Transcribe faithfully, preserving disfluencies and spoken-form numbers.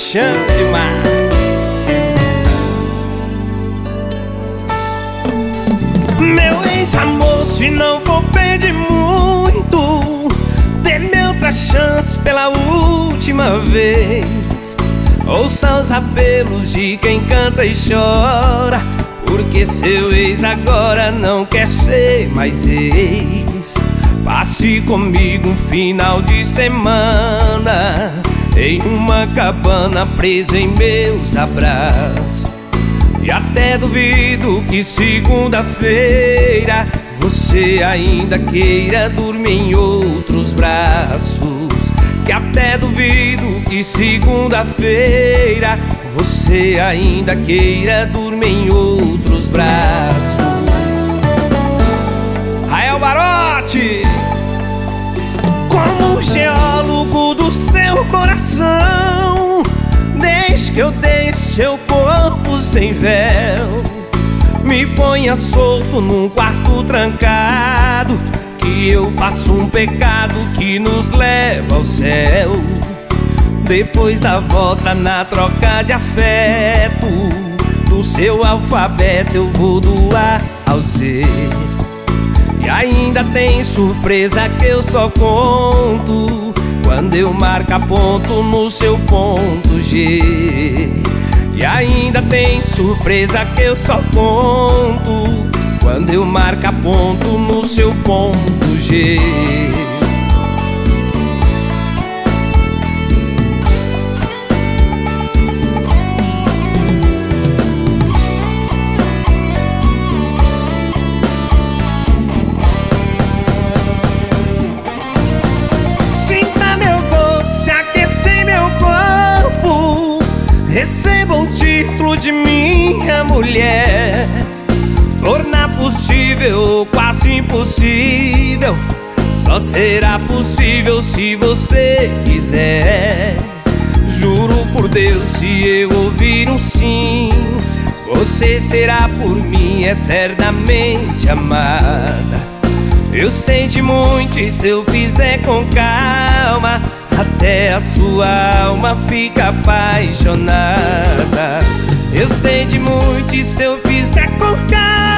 paixão demais. Meu ex-amor, se não for pedir muito, dê-me outra chance pela última vez. Ouça os apelos de quem canta e chora, porque seu ex agora não quer ser mais ex. Passe comigo um final de semana em uma cabana presa em meus abraços. E até duvido que segunda-feira você ainda queira dormir em outros braços. Que até duvido que segunda-feira você ainda queira dormir em outros braços. Rael Barote, como geólogo do seu coração, desde que eu deixe seu corpo sem véu, me ponha solto num quarto trancado, que eu faço um pecado que nos leva ao céu. Depois da volta na troca de afeto, do seu alfabeto eu vou do A ao Z. E ainda tem surpresa que eu só conto quando eu marco ponto no seu ponto G. E ainda tem surpresa que eu só conto quando eu marco ponto no seu ponto G. Sinta meu gosto, aquecer meu corpo, receba o título de minha mulher. Tornar possível, quase impossível, só será possível se você quiser. Juro por Deus, se eu ouvir um sim, você será por mim eternamente amada. Eu sei de muito e se eu fizer com calma, até a sua alma fica apaixonada. Eu sei de muito e se eu fizer com calma,